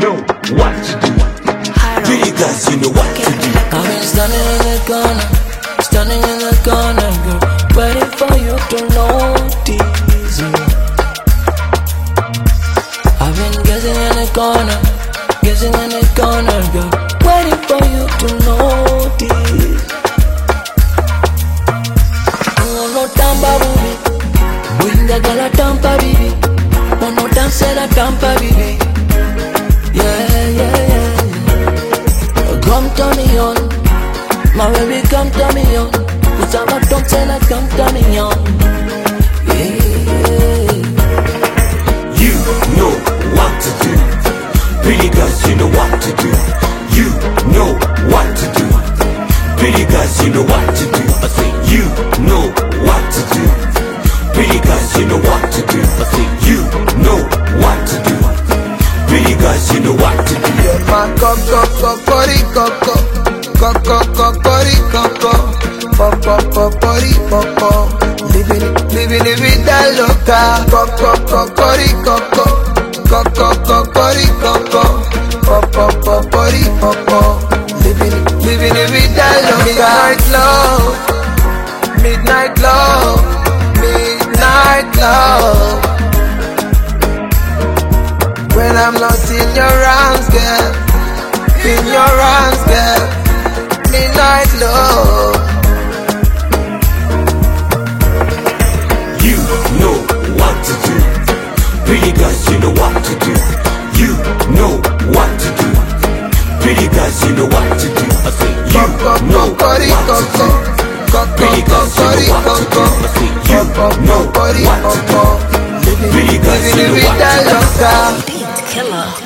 know what to do. Pretty girls, you know what to do. I've been standing in the corner, girl, waiting for you to notice me. I've been guessing in the corner, girl, waiting for you to notice. No tampa, baby, bring the girl a tampa, baby. No dance la tampa, baby. Yeah. Come turn me on, my baby, come turn me on. Cause I'm a dance and I come turn me on. Yeah. You know what to do. Pretty girls, you know what to do. You know what to do. Pretty girls, you know what to do. I say you know what to do. Pretty girls, you know what to do. I say you know what to do. Pretty girls, you know what to do. My coco, living the vida loca. Living the vida loca. Midnight love. When I'm lost in your arms, girl. In your arms, girl. Midnight love. You know what to do. Pretty girls, you know what to do. You know what to do. Pretty girls, you know what to do. I say you know what to do. Pretty girls, you know what to do. I say you know what to do. Pretty girls, you know what to do. Beat killer.